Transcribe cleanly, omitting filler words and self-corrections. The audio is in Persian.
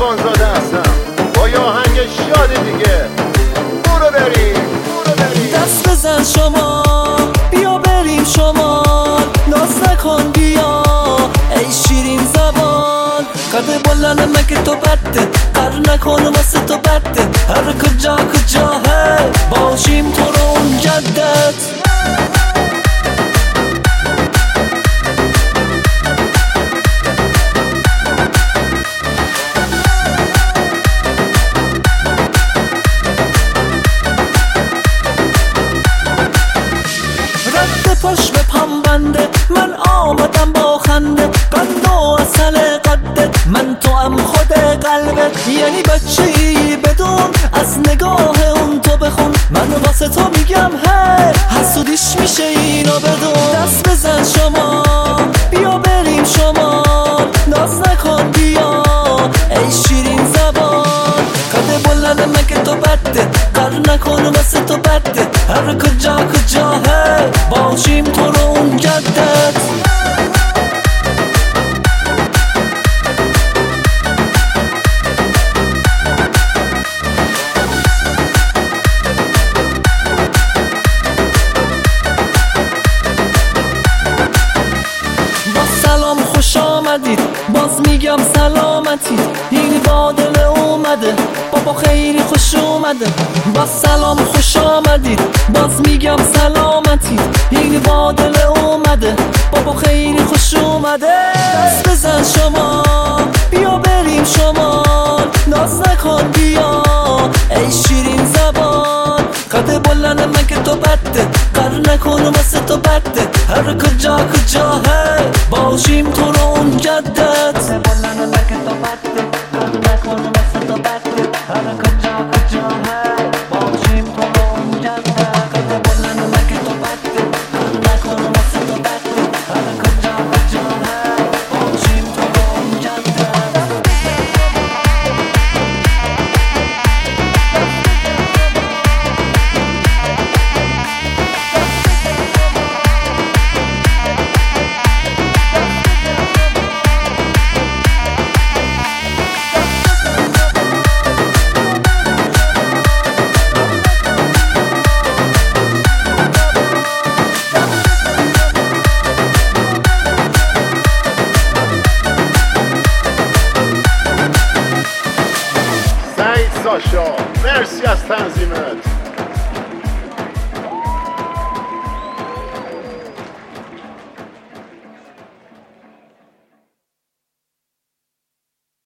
جوانزاده هستم با یه آهنگ شاد دیگه. برو بریم دست بزن شما بیا بریم شما، ناز نکن بیا ای شیرین زبان. قد بلند مگه تو بده، قر نکن واسه تو بده. هر کجا باشیم تو رو اون جدت. پاش به پام بنده، من آمدم با خنده. قند و اصل قدت، من تو هم خود قلبت. یعنی بچه‌ای بدون از نگاه اون تو بخون. من واسه تو میگم هی حسودیش میشه اینو بدون. دست بزن شما بیا بریم شما، ناز نکن بیا ای شیرین زبان. قد بلند مگه تو بده، قر نکن واسه تو بده. هر کجا باشیم تو رو اون جدت. با سلام خوش آمدید، باز میگم سلامتی. این بادل اومده بابا خیلی خوش اومده. با سلام خوش آمدید، باز میگم سلامتی. این بادل اومده بابا خیلی خوش اومده. دست بزن شما بیا بریم شما، ناز نکن بیا ای شیرین زبان. قد بلند مگه تو بده، قر نکن واسه تو بده. هر کجا باشیم تو رو اون جدت. قد بلند مگه تو بده، قر نکن واسه تو بده. هر کجا باشیم تو رو اون جدت. قد بلند مگه تو بده، قر نکن واسه تو بده. هر کجا باشیم تو رو اون جدت. سعید ساشا مرسی از تنظیمت.